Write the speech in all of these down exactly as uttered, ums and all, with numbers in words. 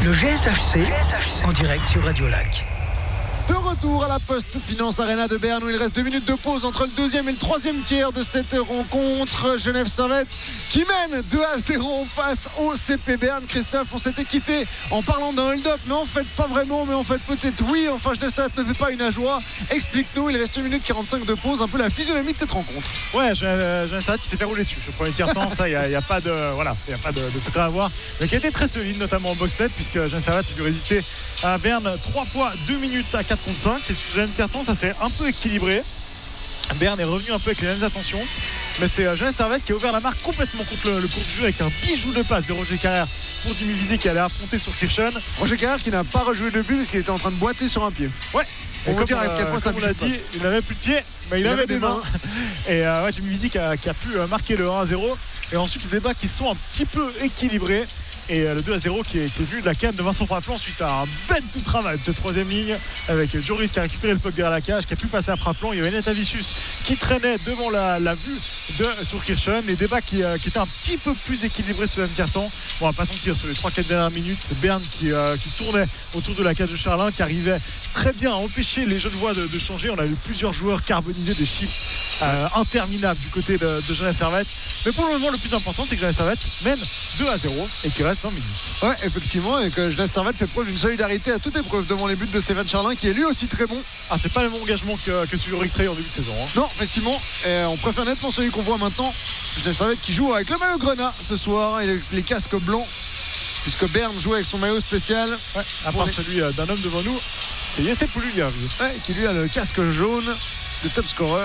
Le G S H C en direct sur Radio Lac. De retour à la Post Finance Arena de Berne où il reste deux minutes de pause entre le deuxième et le troisième tiers de cette rencontre. Genève Servette qui mène deux à zéro face au C P Berne. Christophe, on s'était quitté en parlant d'un hold-up, mais en fait pas vraiment, mais en fait peut-être oui. Enfin, Genève Servette ne fait pas une joie. Explique-nous, il reste une minute quarante-cinq de pause, un peu la physionomie de cette rencontre. Ouais, Genève Servette qui s'est fait rouler dessus. Je premier tiers-temps, ça, il n'y a, a pas de voilà, il y a pas de, de secret à voir. Mais qui a été très solide, notamment en box-play, puisque Genève Servette a dû résister à Berne trois fois deux minutes à quatre contre cinq. Et sur le deuxième tiers-temps, ça s'est un peu équilibré. Berne est revenu un peu avec les mêmes attentions, mais c'est Genève Servette qui a ouvert la marque complètement contre le, le cours du jeu avec un bijou de passe de Roger Carrère pour Jimmy Visy qui allait affronter sur Kirchen. Roger Carrère qui n'a pas rejoué de but parce qu'il était en train de boiter sur un pied. Ouais. On va dire à quel point on l'a dit, il n'avait plus de pied, mais il, il avait, avait des mains. mains. Et euh, ouais, Jimmy Visy qui a, qui a pu marquer le un à zéro. Et ensuite les débats qui sont un petit peu équilibrés. Et le deux à zéro qui est, qui est venu de la canne de Vincent Praplan suite à un bel tout travail de cette troisième ligne avec Joris qui a récupéré le puck derrière la cage, qui a pu passer à Praplan. Il y avait Netavicius qui traînait devant la, la vue de Surkirchen. Les débats qui, euh, qui étaient un petit peu plus équilibrés sur le même tiers-temps. Bon, on va pas sentir sur les trois quatre dernières minutes. C'est Berne qui, euh, qui tournait autour de la cage de Charlin, qui arrivait très bien à empêcher les Genevois de, de changer. On a eu plusieurs joueurs carboniser des shifts euh, interminables du côté de, de Genève Servette. Mais pour le moment, le plus important, c'est que Genève Servette mène deux à zéro et qu'il reste vingt minutes. Ouais, effectivement, et que Genève Servette fait preuve d'une solidarité à toute épreuve devant les buts de Stéphane Charlin qui est lui aussi très bon. Ah, c'est pas le même engagement que, que celui d'Oric Trey en début de saison. Hein. Non, effectivement, et on préfère nettement celui qu'on voit maintenant. Genève Servette qui joue avec le maillot Grenat ce soir et les, les casques blancs, puisque Berne joue avec son maillot spécial. Ouais, à part les... celui d'un homme devant nous, c'est Yessé Pouliuliarvi. Ouais, qui lui a le casque jaune de top scorer.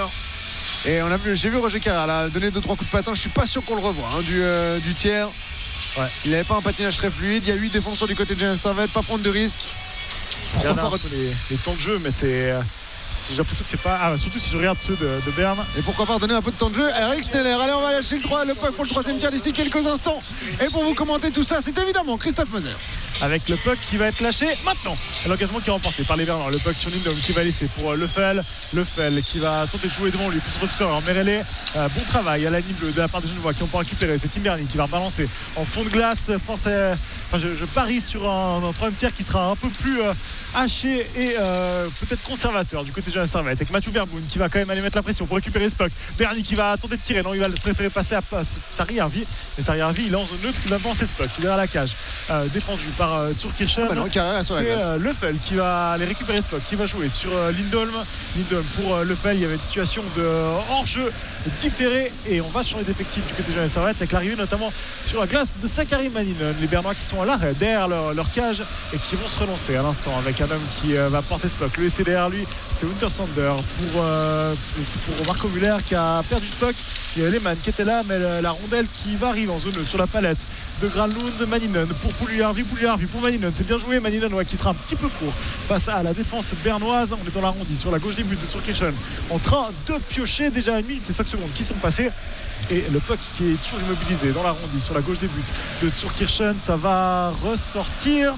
Et on a vu, j'ai vu Roger Carrère là, donner deux trois coups de patin. Je suis pas sûr qu'on le revoit hein, du, euh, du tiers. Ouais. Il n'avait pas un patinage très fluide. Il y a huit défenseurs du côté de Genève Servette, pas prendre de risques. Pourquoi pas les, les temps de jeu, mais c'est. J'ai l'impression que c'est pas. Ah, surtout si je regarde ceux de, de Berne. Et pourquoi pas donner un peu de temps de jeu. Eric Schneller, allez, on va lâcher le trois, le puck pour le troisième tiers d'ici quelques instants. Et pour vous commenter tout ça, c'est évidemment Christophe Moser. Avec le puck qui va être lâché maintenant. C'est l'engagement qui est remporté par les Bernois. Le puck sur Lindholm qui va laisser pour Lefel. Lefel qui va tenter de jouer devant lui. Plus de score. Merelé, euh, bon travail à la ligne bleue de la part des Genevois qui ont pas récupéré. C'est Tim Berni qui va rebalancer en fond de glace. Pense à, enfin, je, je parie sur un, un troisième tiers qui sera un peu plus euh, haché et euh, peut-être conservateur du côté de Genève Servette. Avec Mathieu Verboen qui va quand même aller mettre la pression pour récupérer ce puck. Berni qui va tenter de tirer. Non, il va préférer passer à Sari Harvey. Et Sari Harvey, il est en zone neutre. Il va avancer ce puck. Il est à la cage. Euh, défendu par euh, Surkirchen. Ah bah non, c'est euh, Lefel qui va aller récupérer ce puck, qui va jouer sur euh, Lindholm. Lindholm pour euh, Lefel. Il y avait une situation de hors-jeu différé et on va changer d'effectif du côté de Genève Servette avec l'arrivée notamment sur la glace de Sakari Maninen. Les Bernois qui sont à l'arrêt derrière leur, leur cage et qui vont se relancer à l'instant avec un homme qui euh, va porter ce puck. Le laisser derrière lui, c'était Winter Sander pour, euh, pour Marco Muller qui a perdu ce puck. Il y a Lehmann qui était là, mais la, la rondelle qui va arriver en zone sur la palette de Granlund. Maninen pour Pouliuliarvi, Pouliuliarvi pour Maninen. C'est bien joué, Maninen ouais, qui sera un petit peu court face à la défense bernoise. On est dans l'arrondi sur la gauche des buts de Surkirchen en train de piocher. Déjà une minute et cinq secondes qui sont passées et le puck qui est toujours immobilisé dans l'arrondi sur la gauche des buts de Surkirchen. Ça va ressortir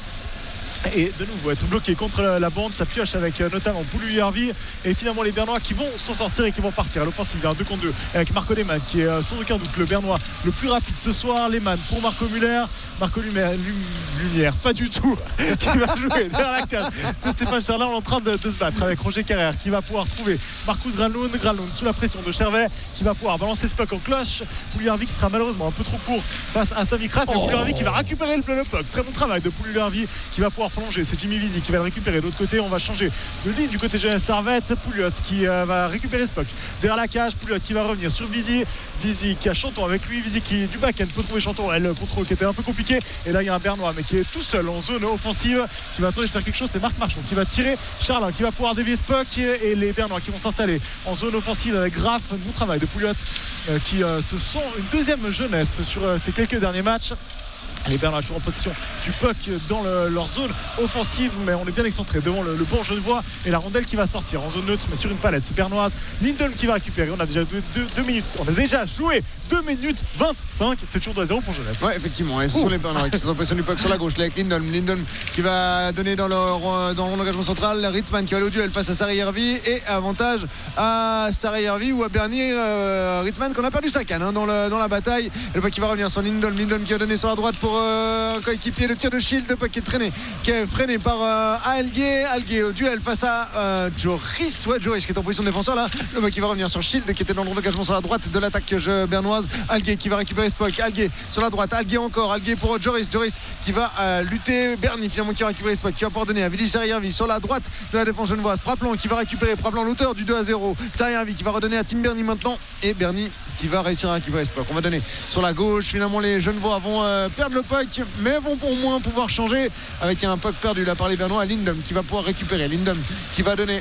et de nouveau être bloqué contre la bande. Ça pioche avec notamment Pouliuliarvi et finalement les Bernois qui vont s'en sortir et qui vont partir à l'offensive. Il y a un deux contre deux avec Marco Lehmann qui est sans aucun doute le Bernois le plus rapide ce soir. Lehmann pour Marco Muller. Marco Lumière, Lumière pas du tout qui va jouer derrière la cage de Stéphane Charlin en train de, de se battre avec Roger Carrère qui va pouvoir trouver Marcus Granlund. Granlund sous la pression de Chervet qui va pouvoir balancer ce puck en cloche. Pouliuliarvi qui sera malheureusement un peu trop court face à Sami Kras. Oh. Pouliuliarvi qui va récupérer le, le puck. Très bon travail de Pouliuliarvi qui va pouvoir prolonger. C'est Jimmy Visy qui va le récupérer. De l'autre côté, on va changer de ligne du côté de Genève Servette. Pouliot qui euh, va récupérer ce puck derrière la cage. Pouliot qui va revenir sur Visy. Visy qui a Chanton avec lui. Visy qui du back-end peut trouver Chanton. Elle, le contrôle qui était un peu compliqué. Et là, il y a un Bernois, mais qui est tout seul en zone offensive qui va tenter de faire quelque chose. C'est Marc Marchand qui va tirer. Charlin qui va pouvoir dévier ce puck. Et les Bernois qui vont s'installer en zone offensive avec Graff. Bon travail de Pouliot euh, qui euh, se sent une deuxième jeunesse sur euh, ces quelques derniers matchs. Les Bernois toujours en possession du puck dans le, leur zone offensive, mais on est bien excentré devant le, le banc genevois et la rondelle qui va sortir en zone neutre mais sur une palette bernoise. Lindholm qui va récupérer. On a déjà deux, deux, deux minutes, on a déjà joué deux minutes vingt-cinq. C'est toujours deux à zéro pour Genève. Ouais, effectivement, et ce sont les Bernois qui sont en possession du puck sur la gauche là, avec Lindholm. Lindholm qui va donner dans leur dans l'engagement central. Ritzmann qui va aller au duel face à Sari Harvey et avantage à Sari Harvey ou à Bernier. euh, Ritzmann qu'on a perdu sa canne hein, dans, le, dans la bataille. Et le puck qui va revenir sur Lindholm. Lindholm qui va donner sur la droite pour pour euh, un coéquipier. Le tir de Shield, le puck qui est traîné, qui est freiné par euh, Algué. Algué au duel face à euh, Joris. Ouais, Joris qui est en position de défenseur là. Le puck qui va revenir sur Shield qui était dans le dégagement sur la droite de l'attaque bernoise. Algué qui va récupérer ce puck. Algué sur la droite. Algué encore. Algué pour Joris. Joris qui va euh, lutter. Bernie finalement qui va récupérer ce puck, qui va pouvoir donner à Vili Sariervi sur la droite de la défense genevoise. Praplan qui va récupérer. Praplan l'auteur du deux à zéro. Sariervi qui va redonner à Tim Bernie maintenant. Et Bernie qui va réussir à récupérer ce puck. On va donner sur la gauche. Finalement les Genevois vont euh, perdre le puck, mais vont au moins pouvoir changer avec un puck perdu là par les Bernois. Lindom qui va pouvoir récupérer. Lindom qui va donner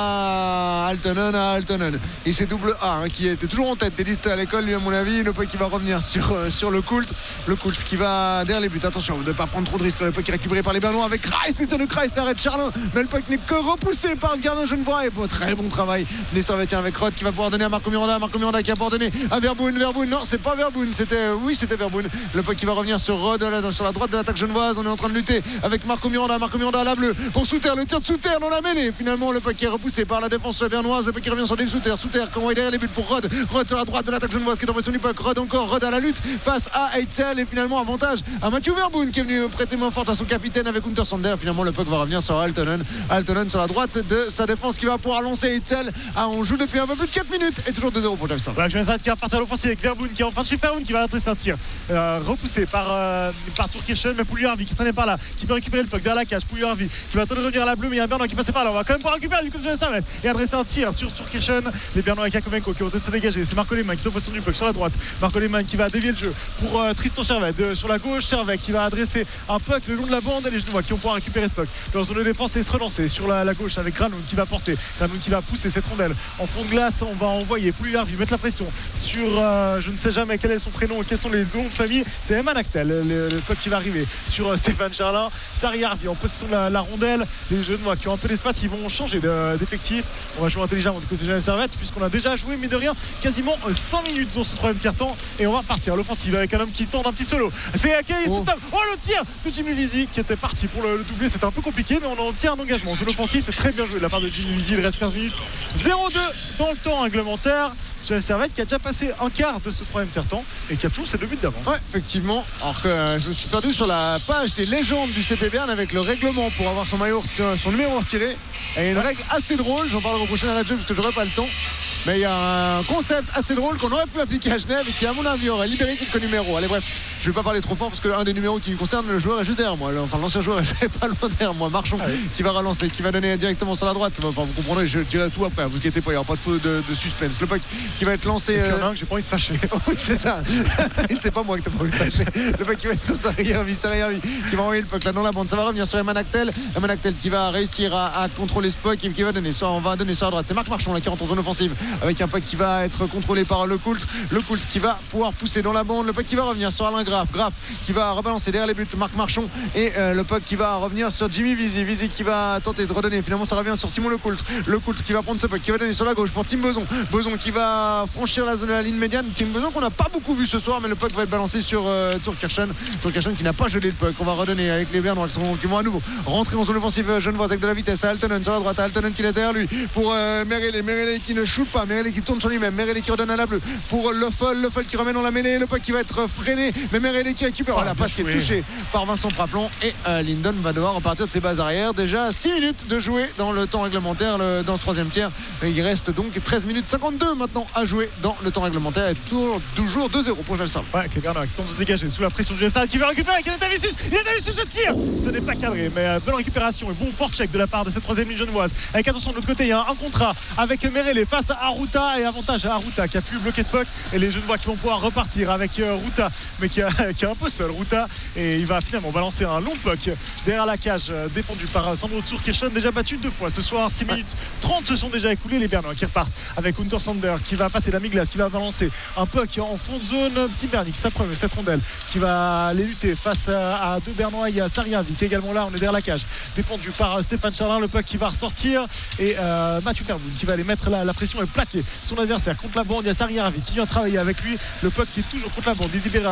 à Altonen, à Altonen. Et c'est double A hein, qui était toujours en tête des listes à l'école lui à mon avis. Le puck qui va revenir sur, euh, sur le Coult. Le Coult qui va derrière les buts. Attention de ne pas prendre trop de risques. Le puck qui est récupéré par les Bernois avec Christ, le tir de Christ, l'arrêt de Charlin. Mais le puck n'est que repoussé par le gardien genevois. Et bon, très bon travail des Servetiens avec Rod qui va pouvoir donner à Marco Miranda. Marco Miranda qui va pouvoir donner à Verboen. Verboen, non, c'est pas Verboen, c'était oui, c'était Verboen. Le puck qui va revenir sur Rod sur la droite de l'attaque genevoise. On est en train de lutter avec Marco Miranda. Marco Miranda à la bleue pour Souter. Le tir de Souter dans la mêlée. Finalement, le puck qui est repoussé par la défense bernoise. Le puck qui revient sur Dave Souter. Souter, comment est derrière les buts pour Rod. Rod sur la droite de l'attaque genevoise qui est en position du puck. Rod encore. Rod à la lutte face à Eitzel. Et finalement, avantage à Mathieu Verboen qui est venu prêter main forte à son capitaine avec Hunter Sander. Finalement, le puck va revenir sur Altonen. Altonen sur la droite de sa défense qui va pouvoir lancer Eitzel. Ah, on joue depuis un peu plus de quatre minutes et toujours deux zéro pour Jefferson. Voilà, je viens de qui va partir à l'offensive avec Verboen qui est en fin de chez Verboen qui va adresser un tir euh, repoussé par, euh, par Turkirchen, mais Pouliarvi qui traînait par là, qui peut récupérer le puck derrière la cage. Pouliarvi qui va attendre de revenir à la bleue, mais il y a un Bernois qui passait par là. On va quand même pouvoir récupérer du côté de Servette et adresser un tir sur Turkirchen. Les Bernois avec Yakovenko qui vont de se dégager. C'est Marco Lehmann qui est en position du puck sur la droite. Marco Lehmann qui va dévier le jeu pour euh, Tristan Servette euh, sur la gauche. Servette qui va adresser un puck le long de la bande et les Genevois qui vont pouvoir récupérer ce puck dans zone de défense et se relancer sur la, la gauche avec Granoun qui va porter. Granoun qui va pousser cette rondelle en fond de glace. On va envoyer Pouliarvi mettre la pression sur euh, je ne sais jamais quel est son prénom, quels sont les noms de famille. C'est Emma Nactel, le, le puck qui va arriver sur euh, Stéphane Charlin. Sarriarvi en possession de la, la rondelle. Les Genevois qui ont un peu d'espace, ils vont changer de, d'effectif. On va jouer intelligemment du côté de la Servette puisqu'on a déjà joué, mais de rien, quasiment cinq minutes dans ce troisième tiers-temps. Et on va repartir à l'offensive avec un homme qui tente un petit solo. C'est Akei, oh. c'est oh le tir de Jimmy Visi qui était parti pour le, le doubler. C'était un peu compliqué, mais on en tient un engagement. Sur l'offensive, c'est très bien joué de la part de Jimmy Visi. Il reste quinze minutes. zéro deux dans le temps réglementaire. J'ai Servette qui a déjà passé un quart de ce troisième tiers-temps et qui a toujours ses deux buts d'avance. Ouais, effectivement. Alors que euh, je me suis perdu sur la page des légendes du C P Berne avec le règlement pour avoir son maillot, son numéro retiré. Et il y a une règle assez drôle, j'en parlerai au prochain radio parce que j'aurai pas le temps. Mais il y a un concept assez drôle qu'on aurait pu appliquer à Genève et qui, à mon avis, aurait libéré quelques numéros. Allez, bref, je ne vais pas parler trop fort parce qu'un des numéros qui me concerne, le joueur est juste derrière moi. Enfin, l'ancien joueur est pas loin derrière moi. Marchand ah oui. qui va relancer, qui va donner directement sur la droite. Enfin, vous comprenez, je dirai tout après. Vous inquiétez pas, il n'y aura pas de feu de, de suspense. Le puck qui va être lancé. Et puis, il y en a un que j'ai pas envie de fâcher. Oui, c'est ça. C'est pas moi que t'as pas envie de fâcher. Le puck qui va être sur Sarriarvi, Sarriarvi qui va envoyer le puck là dans la bande. Ça va revenir sur Emma Nactel. Emma Nactel qui va réussir à, à contrôler ce puck et qui va donner. Soit on va donner sur la droite. C'est Marc Marchand là qui rentre en zone offensive avec un puck qui va être contrôlé par le Coult. Le Coult qui va pouvoir pousser dans la bande. Le puck qui va revenir sur Alain Graff. Graff qui va rebalancer derrière les buts. Marc Marchand et euh, le puck qui va revenir sur Jimmy Visi. Visi qui va tenter de redonner. Finalement, ça revient sur Simon Le Coult. Le Coult qui va prendre ce puck, qui va donner sur la gauche pour Tim Beson. Beson qui va franchir la zone de la ligne médiane. Tim Beson qu'on n'a pas beaucoup vu ce soir, mais le puck va être balancé sur euh, Turkirchen. Turkirchen qui n'a pas gelé le puck. On va redonner avec les Bernois qui, sont, qui vont à nouveau rentrer en zone offensive genevoise avec de la vitesse à Altonen sur la droite. Altonen qui est derrière lui pour euh, Merele. Merele qui ne shoot pas. Merele qui tourne sur lui-même. Merele qui redonne à la bleue pour Loeffel. Loeffel qui ramène dans la mêlée. Le puck qui va être freiné. Mais Merele qui récupère. Oh, la passe qui est touchée par Vincent Praplan. Et euh, Lindon va devoir repartir de ses bases arrière. Déjà six minutes de jouer dans le temps réglementaire le, dans ce troisième tiers. Et il reste donc treize minutes cinquante-deux maintenant à jouer dans le temps réglementaire. Et toujours, toujours deux zéro pour Gelson. Ouais, avec les Bernois qui tentent de se dégager sous la pression de Gelson qui va récupérer. Quel est Avicius? Il est Avicius le tir. Ce n'est pas cadré, mais euh, bonne récupération et bon fort check de la part de cette troisième ligne genevoise. Avec attention de l'autre côté, il y a un, un contrat avec Merele face à Arruta et avantage à Arruta qui a pu bloquer ce puck. Et les Genevois qui vont pouvoir repartir avec euh, Ruta, mais qui, a, qui est un peu seul. Ruta et il va finalement balancer un long puck derrière la cage euh, défendu par Sandro Turkirchen, déjà battu deux fois ce soir. Six minutes trente se sont déjà écoulées. Les Bernois qui repartent avec Hunter Sander qui va passer la mi-glace, qui va balancer un puck en fond de zone. Petit Bernick s'apprend cette rondelle qui va aller lutter face à, à deux Bernois. Il y a Sarriarvi qui est également là. On est derrière la cage défendu par Stéphane Charlin. Le puck qui va ressortir et euh, Mathieu Verboen qui va aller mettre la, la pression et plaquer son adversaire contre la bande. Il y a Sarriarvi qui vient travailler avec lui. Le puck qui est toujours contre la bande. Il est libéré à l'instant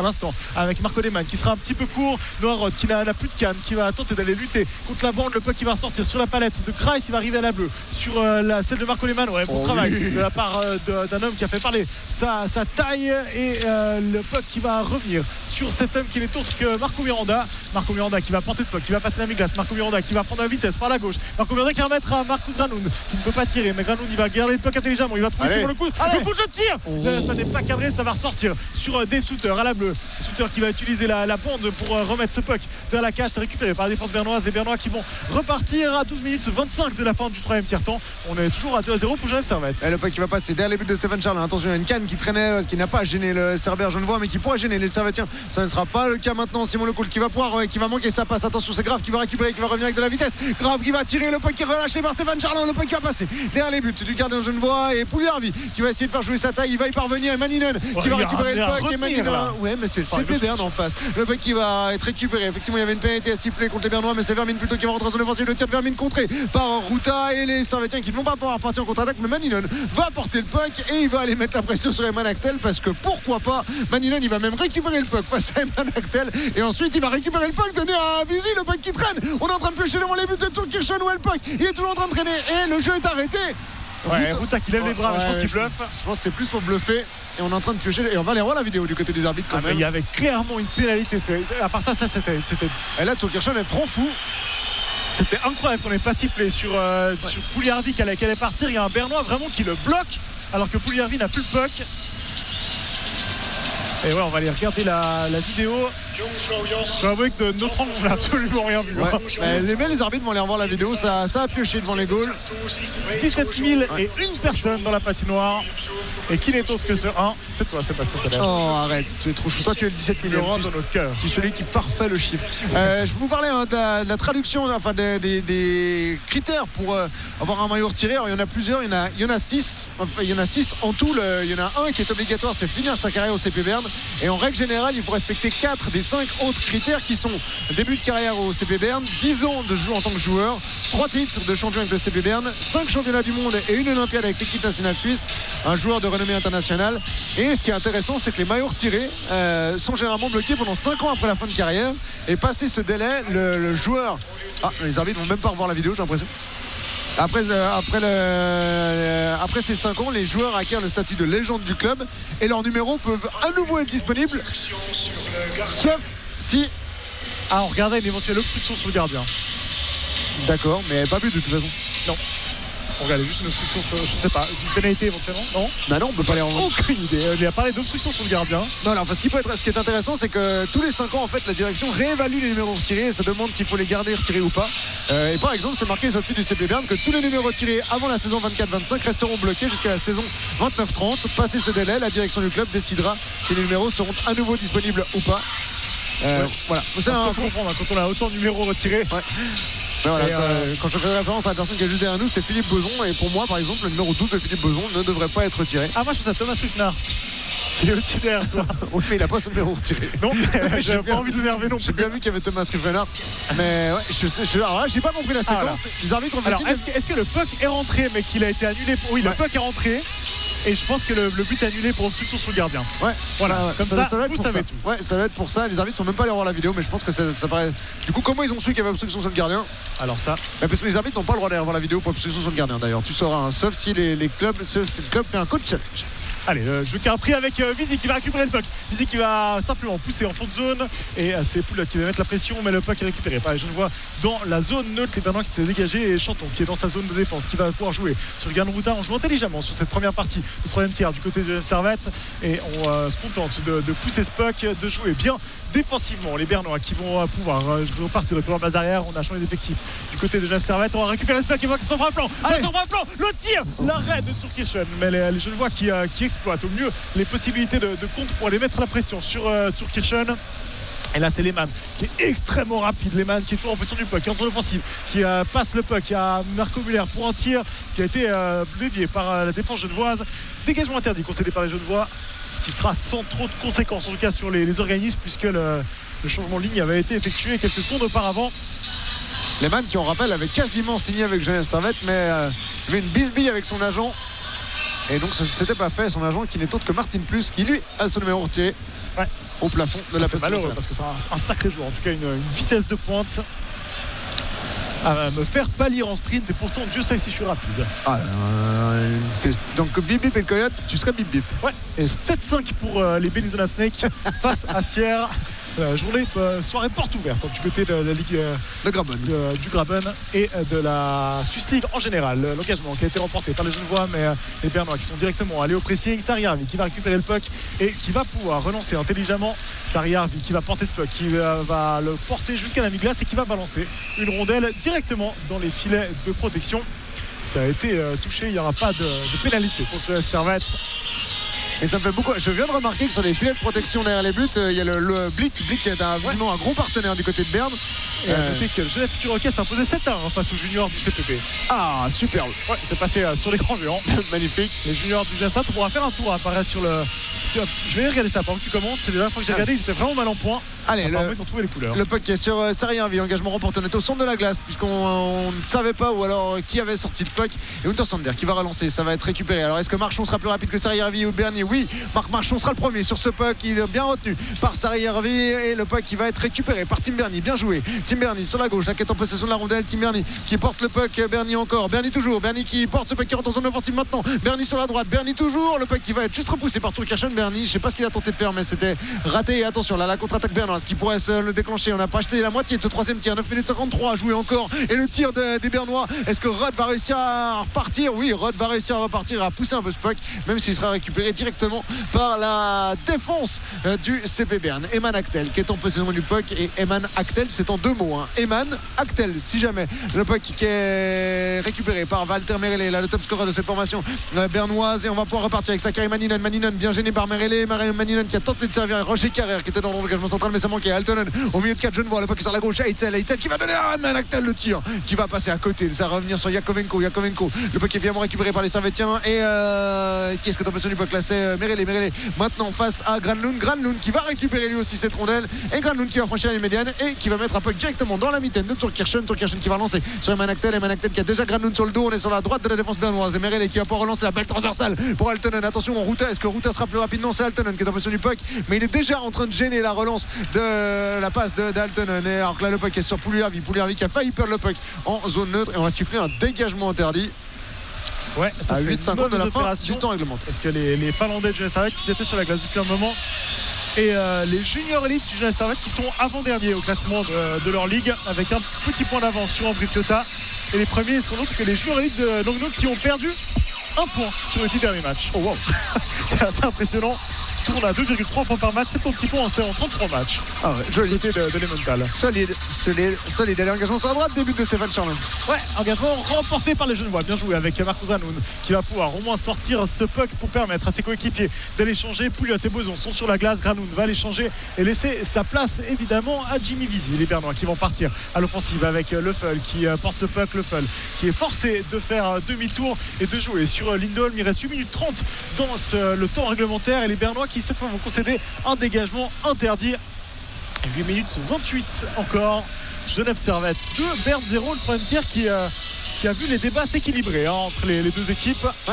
avec Marco Lehmann qui sera un petit peu court. Noah Roth qui n'a, n'a plus de canne, qui va tenter d'aller lutter contre la bande. Le puck qui va sortir sur la palette de Kreis, il va arriver à la bleue sur euh, la, celle de Marco Lehmann. Ouais, bon oh travail oui. de la part euh, de, d'un homme qui a fait parler sa, sa taille et euh, le puck qui va revenir sur cet homme qui n'est autre que Marco Miranda. Marco Miranda qui va porter ce puck, qui va passer la mi-glace. Marco Miranda qui va prendre la vitesse par la gauche. Marco Miranda qui va remettre à Marcus Granlund qui ne peut pas tirer, mais Granlund il va garder le puck intelligemment, il va trouver sur le coup. Allez. Le coup de tir oh. Là, ça n'est pas cadré, ça va ressortir sur euh, des shooters à la bleue. Shooter qui va utiliser la, la bande pour euh, remettre ce puck dans la cage. C'est récupéré par la défense bernoise, et Bernois qui vont repartir à douze minutes vingt-cinq de la fin du troisième tiers-temps. On est toujours à deux à zéro pour Genève Servette. Et le puck qui va passer derrière les buts de Stéphane Charles. Attention, il y a une canne qui traînait, ce qui n'a pas gêné le Cerbère Genevois, mais qui pourrait gêner les Servetiens. Ça ne sera pas le cas maintenant. Simon Lecoul qui va pouvoir, ouais, qui va manquer sa passe. Attention, c'est Grave qui va récupérer, qui va revenir avec de la vitesse. Grave qui va tirer, le puck qui est relâché par Stéphane Charland. Le puck qui va passer derrière les buts du gardien Genevois, et Pouliarvi qui va essayer de faire jouer sa taille. Il va y parvenir, et Maninen ouais, qui va récupérer le puck. Et Maninen, ouais, mais c'est le C P Berne en face. Le puck qui va être récupéré. Effectivement, il y avait une pénalité à siffler contre les Bernois, mais c'est Vermine plutôt qui va rentrer en zone offensive. Le tir de Vermine contré par Ruta, et les Servetiens qui ne vont pas pouvoir partir en contre-attaque, mais Maninen va porter le puck et il va aller mettre la pression sur Eman Actel, parce que pourquoi pas. Maninen il va même récupérer le puck face à Eman Actel, et ensuite il va récupérer le puck, donner à Visi, le puck qui traîne. On est en train de pêcher devant les buts de Turkirchen, où est le puck, il est toujours en train de traîner et le jeu est arrêté. Ouais, Ruta qui lève les bras, ouais, mais je pense qu'il bluffe. Je pense que c'est plus pour bluffer. Et on est en train de piocher. Et on va aller voir la vidéo du côté des arbitres quand ah même. Il y avait clairement une pénalité. C'est, à part ça, ça c'était. c'était... Et là, Turkirchen est franc fou. C'était incroyable qu'on n'ait pas sifflé sur, euh, ouais. sur Pouliarvi qui allait, qui allait partir. Il y a un Bernois vraiment qui le bloque, alors que Pouliarvi n'a plus le puck. Et ouais, on va aller regarder la, la vidéo. Je dois avouer que de notre angle, on n'a absolument rien vu. Ouais. Mais les, les arbitres vont aller revoir la vidéo. Ça, ça a pioché devant les goals. dix-sept mille ouais. et une personne dans la patinoire. Et qui n'est autre que ce un, c'est toi, Sébastien Tadej. Oh, arrête, tu es trop chou. Toi, tu es le dix-sept millions dans notre cœur. C'est celui qui parfait le chiffre. Euh, je vais vous parler hein, de, la, de la traduction, enfin des, des, des critères pour euh, avoir un maillot retiré. Alors, il y en a plusieurs. Il y en a, il y en a six. Enfin, il y en a six en tout. Le, il y en a un qui est obligatoire, c'est finir sa carrière au C P Berne. Et en règle générale, il faut respecter quatre des cinq autres critères qui sont début de carrière au C P Berne, dix ans de jeu en tant que joueur, trois titres de champion avec le C P Berne, cinq championnats du monde et une Olympiade avec l'équipe nationale suisse, un joueur de renommée internationale. Et ce qui est intéressant, c'est que les maillots retirés euh, sont généralement bloqués pendant cinq ans après la fin de carrière. Et passé ce délai, le, le joueur. Ah, les arbitres vont même pas revoir la vidéo, j'ai l'impression. Après, euh, après, le, euh, après ces cinq ans, les joueurs acquièrent le statut de légende du club et leurs numéros peuvent à nouveau être disponibles, sauf si... Ah, on regardait une éventuelle obstruction sur le gardien. D'accord, mais pas vu de toute façon. Non. On regardait juste une obstruction sur... Je sais pas, une pénalité éventuellement. Non. Bah non, on peut pas les rendre. Aucune idée. Il a parlé d'obstruction sur le gardien. Non, alors, ce qui peut être, ce qui est intéressant, c'est que tous les cinq ans, en fait, la direction réévalue les numéros retirés et se demande s'il faut les garder retirés ou pas. Euh, et par exemple, c'est marqué sur le site du C P Berne que tous les numéros retirés avant la saison vingt-quatre vingt-cinq resteront bloqués jusqu'à la saison vingt-neuf trente. Passé ce délai, la direction du club décidera si les numéros seront à nouveau disponibles ou pas. Euh, ouais. Voilà. C'est un peu comprendre quand on a autant de numéros retirés. Ouais. Voilà, et quand, euh... quand je fais référence à la personne qui est juste derrière nous, c'est Philippe Boson. Et pour moi, par exemple, le numéro douze de Philippe Boson ne devrait pas être retiré. Ah, moi je fais ça, Thomas Ruffner. Il est aussi derrière toi. Oui, mais il n'a pas ce numéro retiré. Non, mais j'ai pas envie de l'énerver non plus. J'ai bien vu qu'il y avait Thomas Ruffner. Mais ouais, je sais, je, alors là, j'ai pas compris la séquence. Ah, voilà. Les arbitres ont fait alors, est-ce que, est-ce que le puck est rentré, mais qu'il a été annulé pour... Oui, ouais. Le puck est rentré. Et je pense que le, le but est annulé pour obstruction sur le gardien. Ouais, voilà, ouais, comme ça, ça, ça vous savez ça. tout. Ouais, ça va être pour ça. Les arbitres sont même pas allés voir la vidéo, mais je pense que ça, ça paraît. Du coup, comment ils ont su qu'il y avait obstruction sur le gardien? Alors ça. Bah parce que les arbitres n'ont pas le droit d'aller voir la vidéo pour obstruction sur le gardien. D'ailleurs, tu sauras, hein, sauf si les, les clubs, sauf si le club fait un coach challenge. Allez, le jeu qui a pris avec euh, Visi qui va récupérer le puck. Visi qui va simplement pousser en fond de zone. Et euh, c'est Poul qui va mettre la pression, mais le puck est récupéré par les Genevois dans la zone neutre. Les Bernois qui s'est dégagé et Chanton qui est dans sa zone de défense, qui va pouvoir jouer sur le Gardien Ruta. On joue intelligemment sur cette première partie, le troisième tiers du côté de Servette. Et on euh, se contente de, de pousser ce puck, de jouer bien défensivement. Les Bernois qui vont euh, pouvoir euh, repartir de couloir base arrière. On a changé d'effectif du côté de Genève Servette. On va récupérer ce puck et voir que c'est un plan. C'est un plan. Le tir, l'arrêt de Turkirchen. Mais les, les Genevois qui, euh, qui exploitent au mieux les possibilités de, de contre pour aller mettre la pression sur euh, Turkirchen. Et là c'est Lehmann qui est extrêmement rapide. Lehmann qui est toujours en position du puck, qui est en l'offensive, qui euh, passe le puck à Marco Muller pour un tir qui a été euh, dévié par euh, la défense genevoise. Dégagement interdit concédé par les Genevois, qui sera sans trop de conséquences en tout cas sur les, les organismes, puisque le, le changement de ligne avait été effectué quelques secondes auparavant. Lehmann qui on rappelle avait quasiment signé avec Genève Servette, mais euh, il avait une bisbille avec son agent. Et donc ça ne s'était pas fait, son agent qui n'est autre que Martin Plus, qui lui a son numéro retiré. Ouais. au plafond de la C'est poste. malheureux parce que c'est un, un sacré joueur. En tout cas, une, une vitesse de pointe à me faire pâlir en sprint. Et pourtant, Dieu sait si je suis rapide. Ah, euh, donc Bip Bip et le Coyote, tu serais Bip Bip. Ouais. Et sept cinq pour euh, les Bellinzona Snake face à Sierre. Euh, journée, euh, soirée porte ouverte hein, du côté de la Ligue euh, de Graben. De, du Graben et de la Swiss League en général. L'engagement qui a été remporté par les Genevois, mais euh, les Bernois qui sont directement allés au pressing. Sarri-Harvey qui va récupérer le puck et qui va pouvoir relancer intelligemment. Sarri-Harvey qui va porter ce puck, qui va, va le porter jusqu'à la mi-glace et qui va balancer une rondelle directement dans les filets de protection. Ça a été euh, touché, il n'y aura pas de, de pénalité pour le Servette. Et ça me fait beaucoup. Je viens de remarquer que sur les filets de protection derrière les buts, il y a le, le Blick. Blick est un, visiblement un gros partenaire du côté de Berne. Et à noter que le Genève Futur Hockey s'est imposé sept à un face aux juniors du C P P. Ah, superbe. Ouais, c'est passé euh, sur l'écran géant. Magnifique. Les juniors du G S A, on pourra faire un tour apparaître sur le. Je vais regarder ça pendant que tu commentes. C'est la dernière fois que j'ai regardé, ils étaient vraiment mal en point. Allez, le, ils ont trouvé les couleurs. Le puck qui est sur euh, Sarri-Harvey, engagement remporté. On est au centre de la glace puisqu'on ne savait pas ou alors euh, qui avait sorti le puck. Et Untersander qui va relancer, ça va être récupéré. Alors est-ce que Marchand sera plus rapide que Sarri-Harvey ou Bernier? Oui, Marc Marchand sera le premier sur ce puck. Il est bien retenu par Sarri-Harvey et le puck qui va être récupéré par Tim Bernier. Bien joué. Tim Bernier sur la gauche, la quête en possession de la rondelle. Tim Bernier qui porte le puck. Bernier encore. Bernier toujours. Bernier qui porte ce puck qui rentre en zone offensive maintenant. Bernier sur la droite. Bernier toujours. Le puck qui va être juste repoussé par Tourkirchen. Bernier, je sais pas ce qu'il a tenté de faire, mais c'était raté. Et attention, là la contre-attaque bernoise qui pourrait se le déclencher. On n'a pas acheté la moitié de ce troisième tir. neuf minutes cinquante-trois à jouer encore. Et le tir de, des Bernois. Est-ce que Rod va réussir à repartir? Oui, Rod va réussir à repartir, à pousser un peu ce puck, même s'il sera récupéré directement par la défense euh, du C P Berne. Eman Actel qui est en possession du puck. Et Eman Actel, c'est en deux mots. Hein. Eman Actel, si jamais le puck qui est récupéré par Walter Merelle, là le top scorer de cette formation euh, bernoise. Et on va pouvoir repartir avec Sakari Maninen. Maninen bien gêné par Merelle. Maninen qui a tenté de servir Roger Carrère qui était dans l'engagement central, mais ça manquait. Altonen au milieu de quatre jeunes voix, le puck sur la gauche. Eitzel, Eitzel qui va donner à Eman Actel le tir qui va passer à côté. Ça va revenir sur Yakovenko. Yakovenko, le puck est finalement récupéré par les Servettiens. Et euh, qui est-ce que t'as position du puck là? C'est euh, Merelle. Merelle maintenant face à Granlund. Granlund qui va récupérer lui aussi cette rondelle. Et Granlund qui va franchir la médiane et qui va mettre un puck directement dans la mitaine de Tourkirchen. Tourkirchen qui va lancer sur Eman Actel. Eman Actel qui a déjà Granlund sur le dos. On est sur la droite de la défense bernoise. Et Merelle qui va pouvoir relancer la belle transversale pour Altonen. Attention, Ruta. Est-ce que Ruta sera plus rapide? Non, c'est Altonen qui est en position du puck. Mais il est déjà en train de gêner la relance de la passe d'Altonen. Et alors que là, le puck est sur Pouliarvi. Pouliarvi qui a failli perdre le puck en zone neutre. Et on va siffler un dégagement interdit. Ouais, ça à huit cinquante de la fin du temps réglementaire. Parce que les, les Finlandais du G S A qui étaient sur la glace depuis un moment et euh, les juniors élites du G S A qui sont avant-derniers au classement de, de leur ligue avec un petit point d'avance sur Ambry Piotta. Et les premiers sont d'autres que les juniors élites de Langnau qui ont perdu un point sur les dix derniers matchs. Oh wow. C'est assez impressionnant. Tourne à deux virgule trois points par match, soixante-six points en trente-trois matchs. Ah ouais, joli. Côté de, de l'Emmental. Solide, solide, solide. Allez, engagement sur la droite, début de Stéphane Charlin. Ouais, engagement remporté par les Genevois. Bien joué avec Marcus Hanoun qui va pouvoir au moins sortir ce puck pour permettre à ses coéquipiers d'aller changer. Pouliot et Boson sont sur la glace. Granoun va aller changer et laisser sa place évidemment à Jimmy Vizy. Les Bernois qui vont partir à l'offensive avec Leffel qui porte ce puck. Leffel qui est forcé de faire demi-tour et de jouer sur Lindholm. Il reste huit minutes trente dans ce, le temps réglementaire et les Bernois qui cette fois vont concéder un dégagement interdit. huit minutes vingt-huit encore. Genève Servette deux, Berne zéro. Le premier tiers qui, euh, qui a vu les débats s'équilibrer hein, entre les, les deux équipes. Ouais.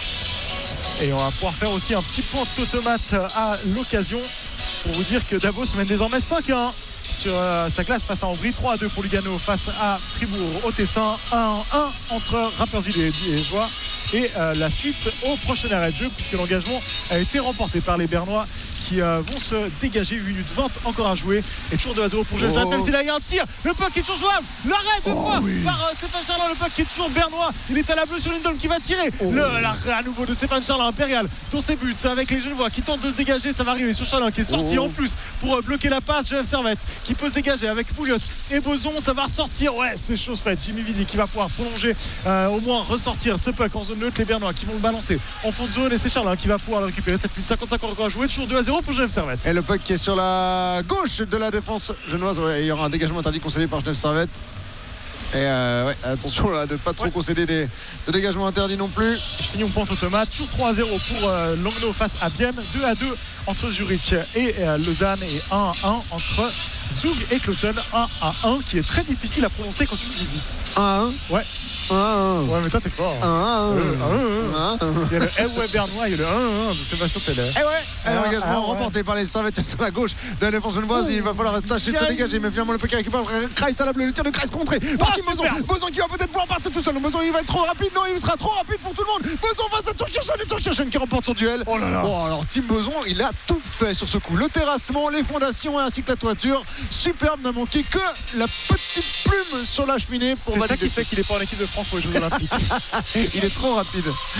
Et on va pouvoir faire aussi un petit point d'automate à l'occasion pour vous dire que Davos mène désormais cinq à un sur euh, sa classe face à Ambry, trois à deux pour Lugano face à Fribourg au Tessin, un à un entre Rapperswil et Liégeois. Et euh, la suite au prochain arrêt de jeu puisque l'engagement a été remporté par les Bernois qui euh, vont se dégager. Huit minutes vingt encore à jouer et toujours deux à zéro pour Genève. Oh. Même s'il a eu un tir, le puck est toujours jouable. L'arrêt de fois oh, oui. par euh, Stéphane Charlin. Le puck qui est toujours bernois. Il est à la bleue sur Lindholm qui va tirer. Oh. Le, l'arrêt à nouveau de Stéphane Charlin, Impérial dans ses buts avec les Genevois qui tentent de se dégager. Ça va arriver sur Charlin qui est sorti oh. en plus pour euh, bloquer la passe. Genève Servette qui peut se dégager avec Pouliot et Boson. Ça va ressortir. Ouais, c'est chose faite. Jimmy Vizy qui va pouvoir prolonger, euh, au moins ressortir ce puck en zone neutre. Les Bernois qui vont le balancer en fond de zone et c'est Charlin qui va pouvoir le récupérer. sept minutes cinquante-cinq encore à jouer. Toujours deux à zéro pour Genève Servette. Et le puck qui est sur la gauche de la défense genevoise. Ouais, il y aura un dégagement interdit concédé par Genève Servette. Et euh, ouais, attention là de ne pas trop ouais. concéder des, de dégagements interdits non plus. Fini on point automate. Toujours trois à zéro pour euh, Langnau face à Bienne. deux à deux entre Zurich et euh, Lausanne et un à un entre Zug et Cloton. Un à un qui est très difficile à prononcer quand tu le dis vite. un à un Ouais. un à un Ouais, mais toi t'es fort. un à un Euh, un à un. un à un Il y a le Eh ouais Bernois, il y a le un à un de Sébastien Teller. Eh ouais, Ah, un engagement ah, ouais. remporté par les Servettes sur la gauche de la défense genevoise. Il va falloir tâcher de se dégager, mais finalement le puck récupère Kreis à la bleue, le tir de Kreis contré par Tim Boson. super. Boson qui va peut-être pouvoir partir tout seul. Boson il va être trop rapide, non, il sera trop rapide pour tout le monde. Boson face à Turkirchen et Turkirchen qui remporte son duel. Oh là là. Bon, alors Tim Boson, il a tout fait sur ce coup. Le terrassement, les fondations ainsi que la toiture. Superbe, n'a manqué que la petite plume sur la cheminée pour C'est ça valider. qui fait qu'il est pas en équipe de France pour les Jeux Olympiques. Il est trop rapide.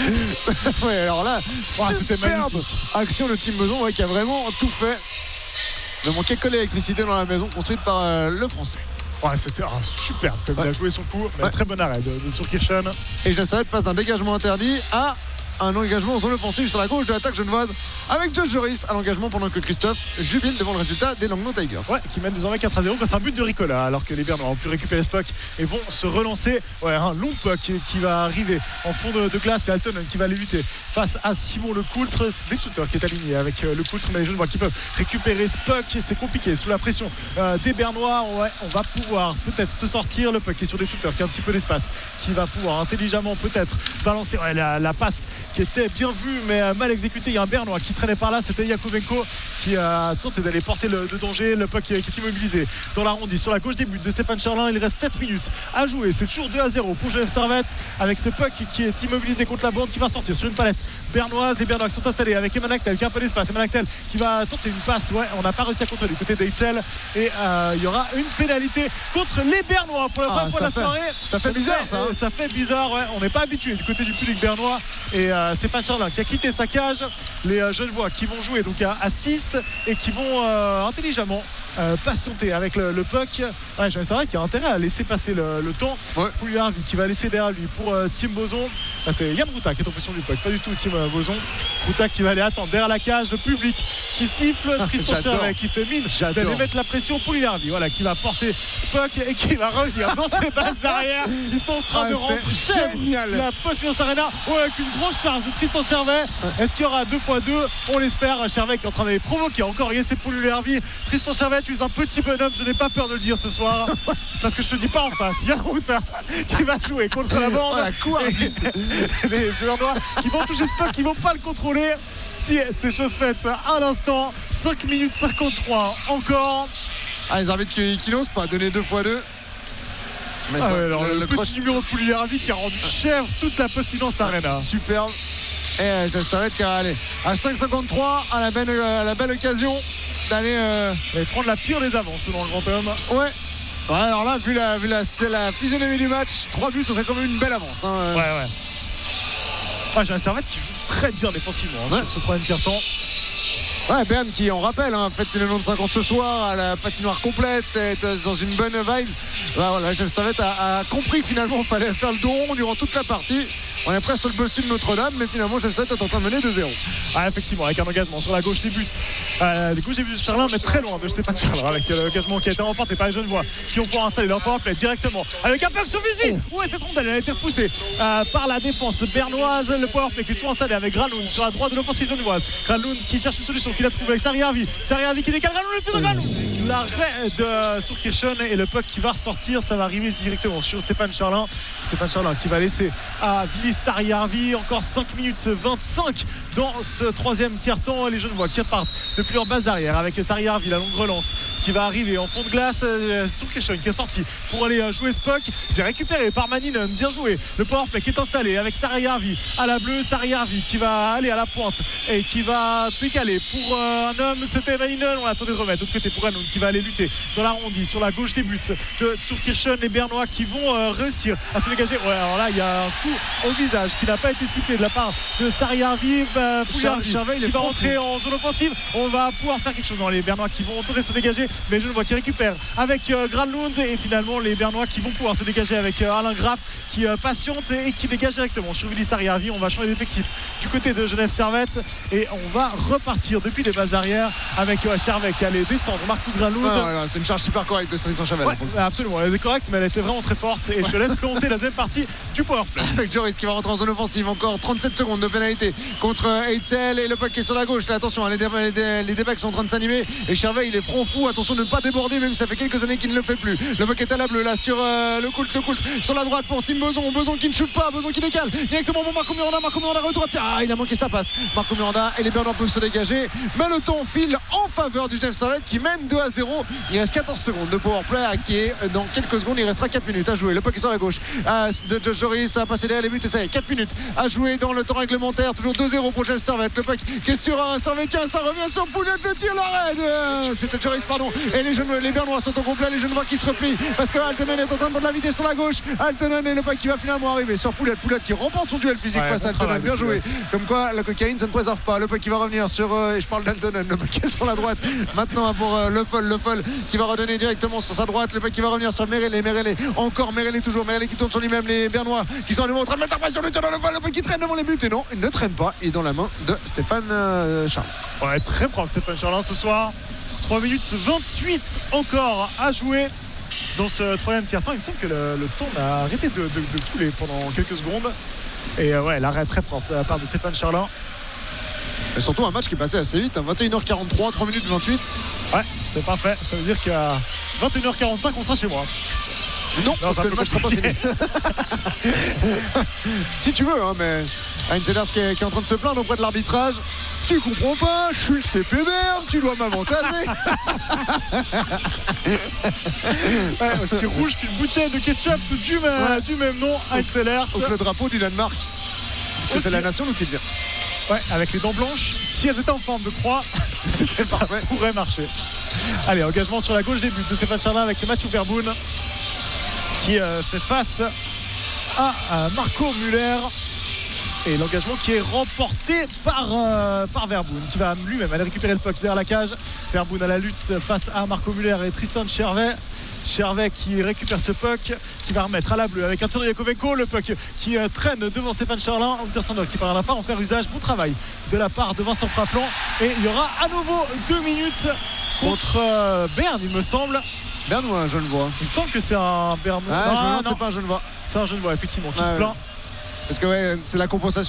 Ouais, alors là, Oh, c'était superbe magnifique. action de Tim Boson, ouais, qui a vraiment tout fait. Il manquait que l'électricité dans la maison construite par euh, le Français. Ouais, c'était ah, superbe comme Ouais. il a joué son coup. Mais Ouais. Très bon arrêt de, de Surkirchen. Et je savais passe d'un dégagement interdit à un engagement en zone offensive sur la gauche de l'attaque genevoise avec Josh Joris à l'engagement pendant que Christophe jubile devant le résultat des Langnau Tigers. Ouais, qui mène désormais quatre à zéro grâce à un but de Ricola, alors que les Bernois ont pu récupérer ce puck et vont se relancer. Ouais, un long puck qui, qui va arriver en fond de, de glace et Altonen qui va aller lutter face à Simon Lecoultre. C'est Dave Sutter qui est aligné avec euh, Lecoultre, mais les jeunes voient qui peuvent récupérer ce puck. C'est compliqué sous la pression euh, des Bernois. Ouais, on va pouvoir peut-être se sortir. Le puck est sur Dave Sutter qui a un petit peu d'espace, qui va pouvoir intelligemment peut-être balancer ouais, la, la passe qui était bien vue mais euh, mal exécutée. Il y a un Bernois qui traînait par là, c'était Yakovenko qui a tenté d'aller porter le, le danger. Le puck qui, qui est immobilisé dans l'arrondi sur la gauche des buts de Stéphane Charlin. Il reste sept minutes à jouer, c'est toujours deux à zéro pour Genève Servette avec ce puck qui est immobilisé contre la bande qui va sortir sur une palette bernoise. Les Bernois qui sont installés avec Eman Actel qui a un peu d'espace. Eman Actel qui va tenter une passe, ouais, on n'a pas réussi à contrer du côté d'Eitzel et euh, il y aura une pénalité contre les Bernois pour la première Ah, fois de la fait, soirée. ça fait bizarre ça. Euh, ça fait bizarre, ouais. On n'est pas habitué du côté du public bernois et euh, Stéphane Charlin qui a quitté sa cage. Les euh, Genevois qui vont jouer donc à, à six et qui vont euh, intelligemment euh, patienter avec le, le puck. Ouais, c'est vrai qu'il y a intérêt à laisser passer le, le temps. Ouais. Pouliarvi qui va laisser derrière lui pour euh, Tim Boson. Là, c'est Yann Routa qui est en position du puck, pas du tout Tim euh, Boson. Routa qui va aller attendre derrière la cage, le public qui siffle, Tristan J'adore. Chervet qui fait mine J'adore. d'aller mettre la pression. Pouliarvi, voilà, qui va porter ce puck et qui va revenir dans ses bases arrière. Ils sont en train Ah, de c'est rentrer génial. la Post Arena, ouais, avec une grosse charge de Tristan Chervet. Est-ce qu'il y aura deux fois deux? On l'espère. Chervet qui est en train d'aller provoquer encore Jesse Pouliarvi. Tristan Chervet, tu es un petit bonhomme, je n'ai pas peur de le dire ce soir parce que je te dis pas en face. Il y a Routa qui va jouer contre la bande. Oh, la couardise. Et les joueurs noirs qui vont toucher ce puck, qui vont pas le contrôler. Si c'est chose faite à l'instant, cinq minutes cinquante-trois encore. Ah, les arbitres qui, qui n'osent pas donner deux fois deux. Mais Ah ça, ouais, alors, le, le petit cross- numéro de Pouliarvi qui a rendu cher toute la Post Finance Arena. superbe. Et je savais qu'à aller à cinq cinquante-trois à la belle, à la belle occasion d'aller. Euh... Et prendre la pire des avances selon le grand homme. Ouais. Ouais, alors là, vu la, vu la, c'est la physionomie du match, trois buts, ce serait quand même une belle avance. Hein. Ouais, ouais. Ah, j'ai un Servette qui joue très bien défensivement hein, Ouais. sur ce troisième tiers-temps. Ouais, Berne qui, on rappelle, hein, fête ses quatre-vingt-quinze ans ce soir, à la patinoire complète, c'est euh, dans une bonne vibe. Bah, voilà, Jeff Servette a, a compris que finalement, il fallait faire le dos rond durant toute la partie. On est prêt sur le bossu de Notre-Dame, mais finalement, Jeff Servette est en train de mener deux zéro. Ah, effectivement, avec un engagement sur la gauche des buts. Euh, les gauches des buts de Charlin, mais très loin de Stéphane Charlin, avec euh, l'engagement qui a été remporté par les Genevois, qui vont pouvoir installer leur powerplay directement. Avec un puck sur Visi. Ouais, cette rondelle, elle a été repoussée euh, par la défense bernoise. Le powerplay qui est toujours installé avec Granoun sur la droite de l'offensive genevoise. Granoun qui cherche une solution, qu'il a trouvé avec Sariarvi. Sariarvi qui décale Granoun, le tir de Granoun. L'arrêt de Surkirchen et le puck qui va ressortir, ça va arriver directement sur Stéphane Charlin. Stéphane Charlin qui va laisser à Vili Sariarvi. Encore cinq minutes vingt-cinq dans ce troisième tiers-temps. Les Genevois qui repartent depuis leur base arrière avec Sariarvi, la longue relance qui va arriver en fond de glace. euh, Surkirchen qui est sorti pour aller euh, jouer ce puck. C'est récupéré par Maninen, bien joué. Le powerplay qui est installé avec Sariarvi à la bleue. Sariarvi qui va aller à la pointe et qui va décaler pour euh, un homme. C'était Maninen. On attendait de remettre de l'autre côté pour Granoun qui va aller lutter dans l'arrondi sur la gauche des buts de Surkirchen. Les Bernois qui vont euh, réussir à se dégager. Ouais, alors là il y a un coup au visage qui n'a pas été sifflé de la part de Sariarvi. Bah, Pouliarvi Chervet, il est qui va fou. rentrer en zone offensive. On va pouvoir faire quelque chose dans les Bernois qui vont tenter de se dégager. dégager, mais je ne vois qui récupère avec euh, Granlund et finalement les Bernois qui vont pouvoir se dégager avec euh, Alain Graff qui euh, patiente et, et qui dégage directement sur Willy Sariavi. On va changer d'effectif du côté de Genève Servette et on va repartir depuis les bases arrières avec euh, Chervet qui allait descendre Marcus Granlund. Ouais, ouais, ouais, c'est une charge super correcte de Tristan Chervet. Ouais, absolument, elle était correcte mais elle était vraiment très forte et je te laisse compter la deuxième partie du powerplay. Avec Joris qui va rentrer en zone offensive, encore trente-sept secondes de pénalité contre Heitzel et le puck qui est sur la gauche. Là, attention, hein, les, dé- les, dé- les débats sont en train de s'animer et Chervet il est front fou, attention de ne pas déborder même si ça fait quelques années qu'il ne le fait plus. Le puck est à la bleue là sur euh, le coult, le coult sur la droite pour Tim Beson, Beson qui ne shoot pas, Beson qui décale directement pour Marco Miranda, Marco Miranda retour, tiens, ah, il a manqué sa passe, Marco Miranda et les Bernois peuvent se dégager, mais le temps file en faveur du Genève Servette qui mène deux à zéro. Il reste quatorze secondes de powerplay qui est dans quelques secondes, il restera quatre minutes à jouer. Le puck est sur la gauche ah, de Josh Joris, ça a passé derrière les buts et ça y est, quatre minutes à jouer dans le temps réglementaire, toujours deux zéro pour Genève Servette. Le puck qui est sur un Servetien, ça revient sur Poulet, le tir, l'arrêt de... c'était Joris pardon, et les jeunes, les Bernois sont au complet, les Genevois qui se replient parce que Altonen est en train de prendre la vitesse sur la gauche. Altonen et le puck qui va finalement arriver sur Poulet, Poulet qui remporte son duel physique ouais, face à Altonen, bien joué. Comme quoi la cocaïne ça ne préserve pas. Le puck qui va revenir sur euh, et je parle d'Altonen, le puck qui est sur la droite maintenant pour euh, Le Foll, Le Foll qui va redonner directement sur sa droite, le puck qui va revenir sur Merelé, Merelé encore Merelé toujours, Merelé qui tourne sur lui-même, les Bernois qui sont à nouveau en train de mettre la pression, le tir dans le Foll, le puck qui traîne devant les buts et non, il ne traîne pas, il est dans la main de Stéphane euh, Charles. Ouais, très propre Stéphane Charlin ce soir. trois minutes vingt-huit encore à jouer dans ce troisième tiers-temps. Il me semble que le, le temps a arrêté de, de, de couler pendant quelques secondes. Et euh, ouais, l'arrêt très propre de la part de Stéphane Charlin. Et surtout un match qui est passé assez vite, hein. vingt et une heures quarante-trois, trois minutes vingt-huit. Ouais, c'est parfait. Ça veut dire qu'à vingt et une heures quarante-cinq, on sera chez moi. Non, non parce que le match sera pas fini. Si tu veux, hein, mais Heinz Sellers qui est, qui est en train de se plaindre auprès de l'arbitrage. Tu comprends pas, je suis le C P B R, tu dois m'avantager. Ouais, aussi rouge qu'une bouteille de ketchup du, ouais. du même nom, Heinz Sellers. Donc le drapeau du Danemark, parce que c'est la nation d'où il vient. Ouais, avec les dents blanches, si elles étaient en forme de croix, c'était parfait, ça pourrait marcher. Allez, engagement sur la gauche des buts de Stéphane Charlin avec Mathieu Verboen qui euh, fait face à, à Marco Müller. Et l'engagement qui est remporté par, euh, par Verboen qui va lui-même aller récupérer le puck derrière la cage. Verboen à la lutte face à Marco Müller et Tristan Chervet. Chervet qui récupère ce puck, qui va remettre à la bleue avec un tir de Yakovenko. Le puck qui euh, traîne devant Stéphane Charlin. Anderson qui ne parviendra pas à en faire usage. Bon travail de la part de Vincent Praplan. Et il y aura à nouveau deux minutes contre euh, Berne, il me semble. Berne ou un Genevois? Il me semble que c'est un Berne. Ah, ah, je me demande, c'est pas un Genevois. C'est un Genevois, effectivement, qui ah, se ouais. plaint. Parce que ouais, c'est la compensation.